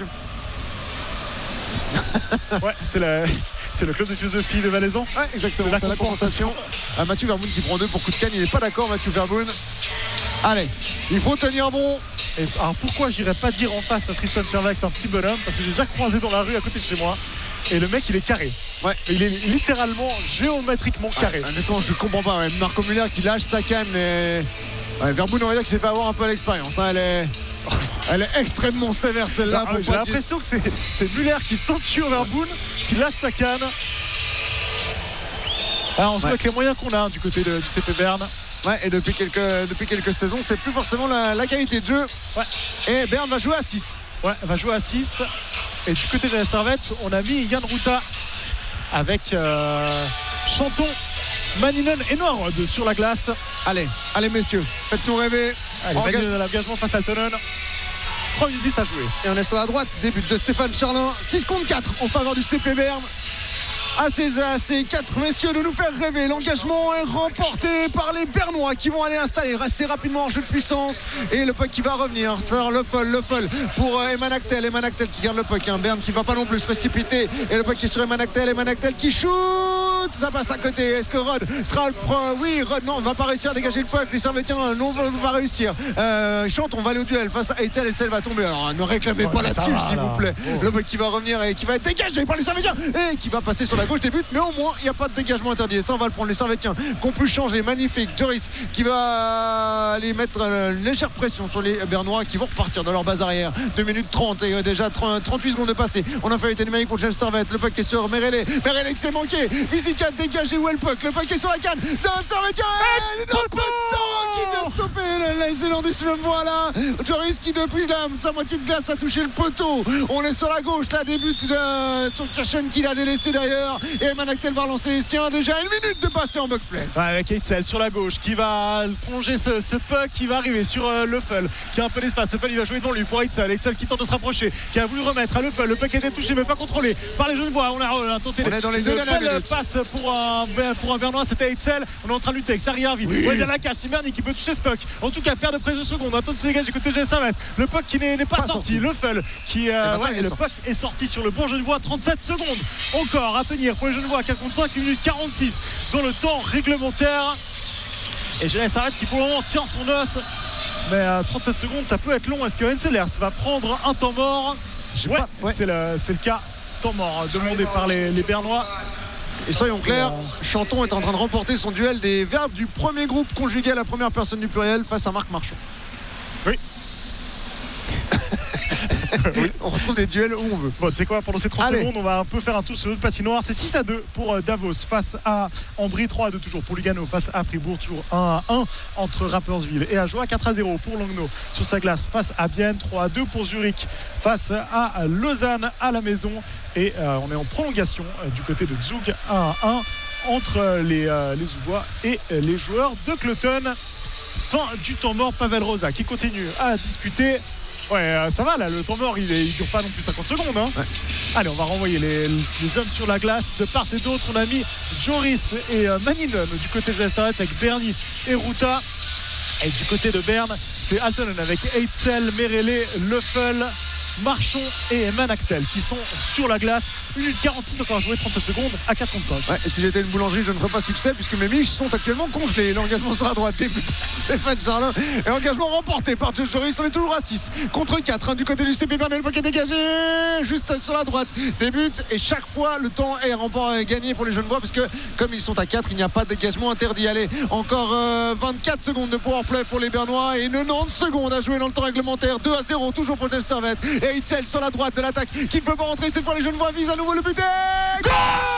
Ouais, c'est, la, c'est le club de philosophie de Valaison. Ouais, exactement, c'est, c'est la compensation. Ah, Mathieu Verboen qui prend deux pour coup de canne, il n'est pas d'accord, Mathieu Verboen. Allez, il faut tenir bon. Et alors pourquoi j'irais pas dire en face à Tristan Chervet que c'est un petit bonhomme? Parce que j'ai déjà croisé dans la rue à côté de chez moi. Et le mec il est carré. Ouais. Il est littéralement géométriquement carré. Ah, honnêtement, je comprends pas. Ouais. Marco Müller qui lâche sa canne. Et... Ouais, Verboen, on va dire qu'il s'est fait avoir un peu à l'expérience. Hein. Elle est. Elle est extrêmement sévère celle-là. Alors, j'ai l'impression dire... que c'est, c'est Müller qui ceinture Verboen, qui lâche sa canne. Alors, on joue ouais. avec les moyens qu'on a hein, du côté de, du C P Berne. Ouais, et depuis quelques, depuis quelques saisons, c'est plus forcément la, la qualité de jeu. Ouais. Et Berne va jouer à six. Ouais, va jouer à six. Et du côté de la Servette, on a mis Yann Ruta avec euh, Chanton, Maninen et Noirod sur la glace. Allez, allez messieurs, faites-nous rêver. Allez, Engage... Maninen à l'engagement face à Altonen. trois minutes dix à jouer. Et on est sur la droite, début de Stéphane Charlin. six contre quatre en faveur du C P Berne. À ces, à ces quatre messieurs de nous faire rêver. L'engagement est remporté par les Bernois qui vont aller installer assez rapidement en jeu de puissance. Et le puck qui va revenir sur Le Foll, Le Foll pour euh, Eman Actel. Eman Actel qui garde le puck. Hein. Berne qui va pas non plus se précipiter. Et le puck qui est sur Eman Actel. Eman Actel qui shoot. Ça passe à côté. Est-ce que Rod sera le pro? Oui, Rod non, on va pas réussir à dégager le puck. Les Servetiens non, on va réussir. Euh, Chante, on va aller au duel face à Heitzel. Heitzel va tomber. Alors ne réclamez ouais, pas là-dessus, va, s'il là. vous plaît. Oh. Le puck qui va revenir et qui va être dégagé par les Servetiens et qui va passer sur la gauche des buts, mais au moins il n'y a pas de dégagement interdit. Et ça on va le prendre, les Servetiens qui ont pu changer. Magnifique. Joris qui va aller mettre une légère pression sur les Bernois qui vont repartir dans leur base arrière. deux minutes trente et déjà trente-huit secondes de passé. On a fait été numérique pour Genève Servette. Le puck est sur Merelé. Merelé qui s'est manqué. Visite qui a dégagé où est le puck. Le puck est sur la canne. Dans le Servetien. Dans le poteau qui vient stopper les Zélandais sur le voilà. Joris qui depuis la, sa moitié de glace a touché le poteau. On est sur la gauche. Là, début de Turkashen qui l'a délaissé d'ailleurs. Et Eman Aktel va relancer les siens. Déjà une minute de passer en box-play. Ouais, avec Eitzel sur la gauche qui va prolonger ce, ce puck qui va arriver sur euh, Leffel qui a un peu d'espace. Leffel il va jouer devant lui pour Eitzel. Eitzel qui tente de se rapprocher, qui a voulu remettre à Leffel. Le puck était touché mais pas contrôlé par les Genevois. On a, on a tenté on est dans les deux dernières minutes. Passe pour un, pour un Bernois, c'était Eitzel. On est en train de lutter avec Sari Harvey. Oui. Ouais, il y a la cage. Simerny qui peut toucher ce puck. En tout cas, perte de prise de seconde. Un temps de se dégager du côté de G S A. Le puck qui n'est, n'est pas, pas sorti. sorti. Leffel qui euh, ouais, est le sorti. Puck est sorti sur le bon Genevois. trente-sept secondes encore à tenir pour les Genevois. quatre contre cinq minutes quarante-six dans le temps réglementaire. Et G S A qui pour le moment tient son os. Mais à trente-sept secondes, ça peut être long. Est-ce que Henselers va prendre un temps mort? Ouais, ouais. C'est, le, c'est le cas. Temps mort demandé par les, les Bernois. Et soyons clairs, Chanton est en train de remporter son duel des verbes du premier groupe conjugué à la première personne du pluriel face à Marc Marchand. Oui. Oui. On retrouve des duels où on veut. Bon, tu sais quoi, pendant ces trente Allez. secondes, on va un peu faire un tour sur notre patinoire. C'est six à deux pour Davos face à Ambry, trois à deux toujours pour Lugano face à Fribourg, toujours un à un entre Rapperswil et Ajoie, quatre à zéro pour Langnau sur sa glace face à Bienne, trois à deux pour Zurich face à Lausanne à la maison. Et euh, on est en prolongation euh, du côté de Zug, un à un entre les, euh, les Zougois et euh, les joueurs de Cloton. Fin du temps mort, Pavel Rosa qui continue à discuter. Ouais, euh, ça va là, le temps mort il, est, il dure pas non plus cinquante secondes. Hein. Ouais. Allez, on va renvoyer les, les hommes sur la glace de part et d'autre. On a mis Joris et euh, Manningham du côté de la Sarrette avec Berny et Ruta. Et du côté de Berne, c'est Altonen avec Eitzel, Merele, Leffel, Marchand et Eman Aktel qui sont sur la glace. une minute quarante-six encore à jouer, trente secondes à quatre contre cinq. Ouais, et si j'étais une boulangerie, je ne ferais pas succès puisque mes miches sont actuellement congelées. L'engagement sur la droite débute Stéphane Charlin et l'engagement remporté par Josh Joris. On est toujours à six contre quatre hein, du côté du C P Berne. Le paquet dégagé juste sur la droite débute et chaque fois le temps est remporté, gagné pour les Genevois parce que comme ils sont à quatre, il n'y a pas de dégagement interdit. Allez, encore euh, vingt-quatre secondes de powerplay pour les Bernois et quatre-vingt-dix secondes à jouer dans le temps réglementaire. Deux à zéro toujours pour Jeff Servette. Et Eitzel sur la droite de l'attaque qui ne peut pas rentrer. Cette fois les Genevois visent à nouveau le but. Goal!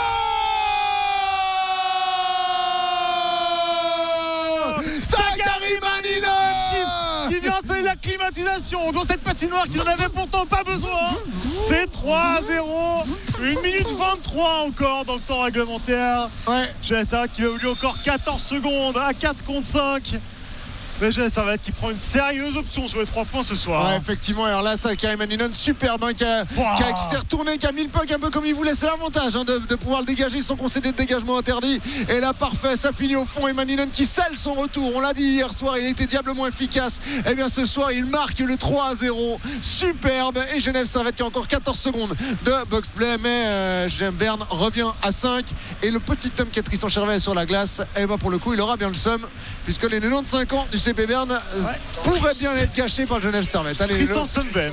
Zachary Manningham qui vient installer la climatisation dans cette patinoire qui n'en avait pourtant pas besoin. C'est trois à zéro. une minute vingt-trois encore dans le temps réglementaire. Ouais. G S A qui a eu encore quatorze secondes à quatre contre cinq. Mais ça va être qui prend une sérieuse option sur les trois points ce soir. Ouais, effectivement. Alors là, ça, Karim Manningham, superbe, hein, qui, a, wow. qui, a, qui s'est retourné, qui a mis le puck un peu comme il voulait. C'est l'avantage hein, de, de pouvoir le dégager sans concéder de dégagement interdit. Et là, parfait, ça finit au fond. Et Manningham qui scelle son retour. On l'a dit hier soir, il était diablement efficace. Et bien ce soir, il marque le trois à zéro. Superbe. Et Genève Servette qui a encore quatorze secondes de box-play. Mais euh, Genève Berne revient à cinq. Et le petit homme qui est Tristan Chervet sur la glace, et bah pour le coup, il aura bien le seum. Puisque les quatre-vingt-quinze ans du C P Berne euh, ouais. pourraient bien être gâchés par Genève Servette. Allez, Tristan Sunben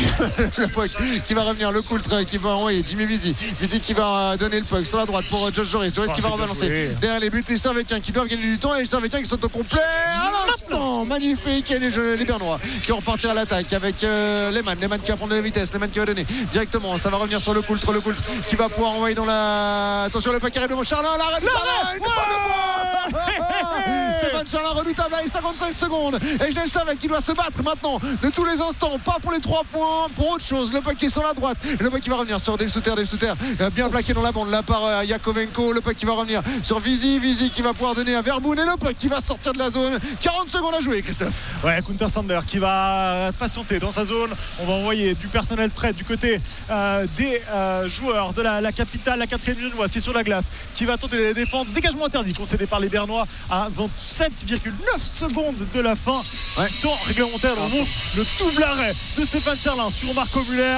le puck qui va revenir, le coultre qui va envoyer Jimmy Vizy. Vizy qui va donner le puck sur la droite pour Josh Joris. Joris oh, qui va rebalancer derrière les buts. Les Servettiens qui doivent gagner du temps et les Servettiens qui sont au complet à l'instant. Magnifique. Et les, jeux, les Bernois qui vont repartir à l'attaque avec euh, Lehmann. Lehmann qui va prendre de la vitesse. Lehmann qui va donner directement. Ça va revenir sur le coultre. Le coultre qui va pouvoir envoyer dans la. Attention, le puck arrive devant Charlin. L'arrêt de Charlin. Une fois de fois. Stéphane Charlin redoutable avec cinquante-cinq secondes. Et Genève Servette qui doit se battre maintenant de tous les instants. Pas pour les trois points, pour autre chose. Le puck qui est sur la droite. Le puck qui va revenir sur Del Souter. Del Souter bien plaqué dans la bande là par euh, Yakovenko. Le puck qui va revenir sur Vizy. Vizy qui va pouvoir donner à Verboen. Et le puck qui va sortir de la zone. quarante secondes à jouer, Christophe. Ouais, Gunther Sander qui va patienter dans sa zone. On va envoyer du personnel frais du côté euh, des euh, joueurs de la, la capitale, la quatrième genevoise qui est sur la glace, qui va tenter de les défendre. Dégagement interdit concédé par les Bernois à vingt-sept virgule neuf secondes de la fin. Ouais. Temps réglementaire, on montre le double arrêt de Stéphane Charlin sur Marco Muller.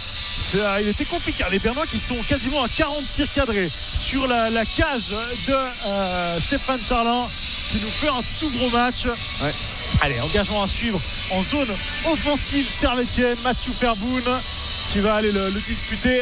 Euh, il était compliqué. Les Bernois qui sont quasiment à quarante tirs cadrés sur la, la cage de euh, Stéphane Charlin qui nous fait un tout gros match. Ouais. Allez, engagement à suivre en zone offensive servettienne. Mathieu Verboen qui va aller le, le disputer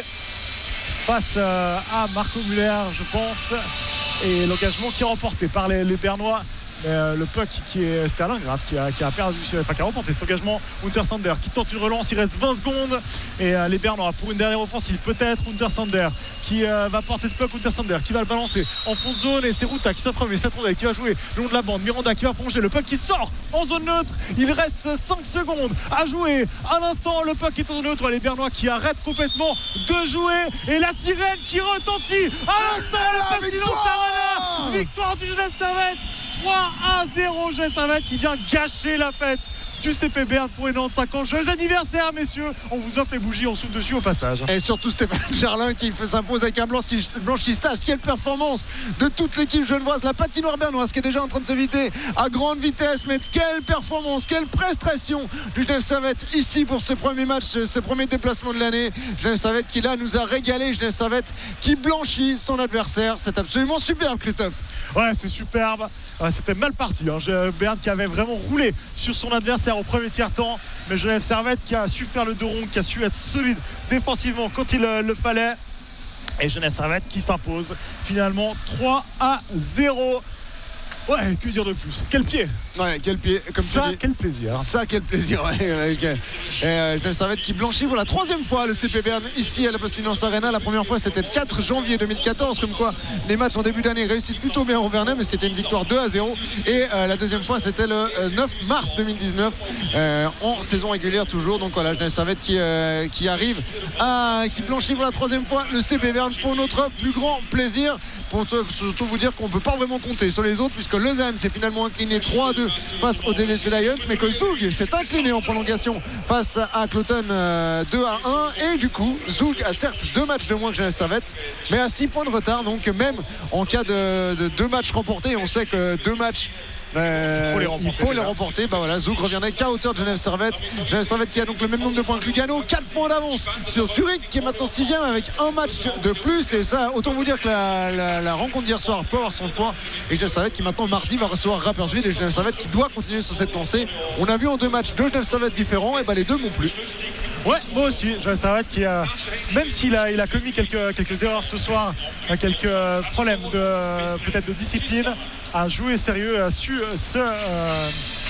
face euh, à Marco Muller, je pense. Et l'engagement qui est remporté par les, les Bernois Mais euh, le puck qui est c'était Alain Graf qui a, qui a perdu, enfin qui a remporté cet engagement. Untersander qui tente une relance, il reste vingt secondes et euh, les Bernois pour une dernière offensive peut-être. Untersander qui euh, va porter ce puck, Untersander qui va le balancer en fond de zone et c'est Ruta qui s'apprend mais cette rondelle qui va jouer le long de la bande. Miranda qui va prolonger le puck qui sort en zone neutre. Il reste cinq secondes à jouer. À l'instant le puck est en zone neutre. Les Bernois qui arrêtent complètement de jouer et la sirène qui retentit à l'instant. La Le victoire, victoire du Genève Servette trois à zéro. Genève Servette qui vient gâcher la fête du C P Berne pour une cinq ans. Joyeux anniversaire messieurs, on vous offre les bougies, on souffle dessus au passage. Et surtout Stéphane Charlin qui s'impose avec un blanchissage. Quelle performance de toute l'équipe genevoise, la patinoire bernoise qui est déjà en train de se vider à grande vitesse, mais quelle performance, quelle prestation du Genève Servette ici pour ce premier match, ce premier déplacement de l'année. Genève Servette qui là nous a régalé, Genève Servette qui blanchit son adversaire. C'est absolument superbe, Christophe. Ouais, c'est superbe. Ouais, c'était mal parti hein. Berne qui avait vraiment roulé sur son adversaire au premier tiers-temps, mais Genève Servette qui a su faire le dos rond, qui a su être solide défensivement quand il euh, le fallait, et Genève Servette qui s'impose finalement trois à zéro. Ouais, que dire de plus, quel pied. Ouais, quel pied, comme ça, tu dis. quel plaisir. Ça, quel plaisir. Ouais, ouais, okay. Et euh, Genève Servette qui blanchit pour la troisième fois le C P Berne ici à la PostFinance Arena. La première fois c'était le quatre janvier deux mille quatorze, comme quoi les matchs en début d'année réussissent plutôt bien au Vernet, mais c'était une victoire deux à zéro. Et euh, la deuxième fois c'était le euh, neuf mars deux mille dix-neuf euh, en saison régulière toujours. Donc voilà, Genève Servette qui, euh, qui arrive à qui blanchit pour la troisième fois le C P Berne pour notre plus grand plaisir. Pour te, surtout vous dire qu'on ne peut pas vraiment compter sur les autres, puisque Lausanne s'est finalement incliné trois à deux face au D D C Lions, mais que Zug s'est incliné en prolongation face à Cloton euh, deux à un. Et du coup Zug a certes deux matchs de moins que Genève Servette, mais à six points de retard. Donc même en cas de, de deux matchs remportés, on sait que deux matchs Euh, faut les remporter, il faut les remporter. Bah voilà, Zug reviendrait qu'à hauteur de Genève Servette. Genève Servette qui a donc le même nombre de points que Lugano, quatre points d'avance sur Zurich qui est maintenant sixième avec un match de plus. Et ça, autant vous dire que la, la, la rencontre d'hier soir peut avoir son poids. Et Genève Servette qui maintenant mardi va recevoir Rapperswil, et Genève Servette qui doit continuer sur cette lancée. On a vu en deux matchs deux Genève Servette différents, et bah les deux m'ont plu. Ouais, moi aussi, Genève Servette qui a, même s'il a, il a commis quelques, quelques erreurs ce soir, quelques problèmes de peut-être de discipline, a joué sérieux, a su se euh...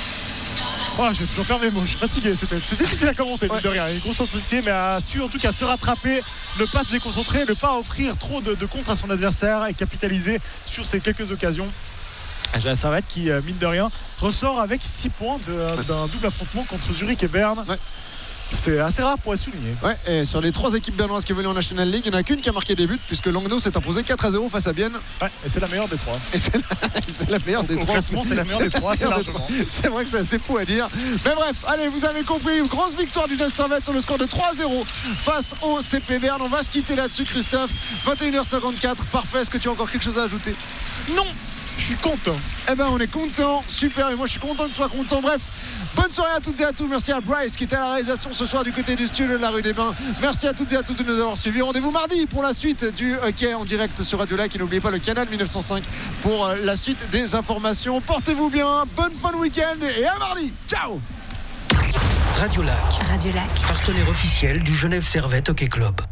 oh, j'ai toujours perdu mes mots, je suis fatigué, c'était, c'est difficile à commenter, ouais. De rien, une grosse intensité, mais a su en tout cas se rattraper, ne pas se déconcentrer, ne pas offrir trop de, de contre à son adversaire et capitaliser sur ces quelques occasions. Genève Servette qui, mine de rien, ressort avec six points de, ouais. d'un double affrontement contre Zurich et Berne. Ouais. C'est assez rare pour être souligné. Ouais, et sur les trois équipes bernoises qui venaient en National League, il n'y en a qu'une qui a marqué des buts, puisque Langnau s'est imposé quatre à zéro face à Bienne. Ouais, et c'est la meilleure des trois. Et c'est la, c'est la meilleure des au trois. Classement, c'est la meilleure des trois. C'est, des trois. C'est vrai que c'est assez fou à dire. Mais bref, allez, vous avez compris. Une grosse victoire du Genève Servette sur le score de trois à zéro face au C P Berne. On va se quitter là-dessus, Christophe. vingt et une heures cinquante-quatre. Parfait. Est-ce que tu as encore quelque chose à ajouter? Non. Je suis content. Eh ben on est content, super, et moi je suis content que tu sois content. Bref, bonne soirée à toutes et à tous. Merci à Bryce qui était à la réalisation ce soir du côté du studio de la rue des Bains. Merci à toutes et à tous de nous avoir suivis. Rendez-vous mardi pour la suite du hockey en direct sur Radio Lac, et n'oubliez pas le canal mille neuf cent cinq pour la suite des informations. Portez-vous bien, bonne fin de week-end et à mardi. Ciao. Radio Lac. Radio Lac. Partenaire officiel du Genève Servette Hockey Club.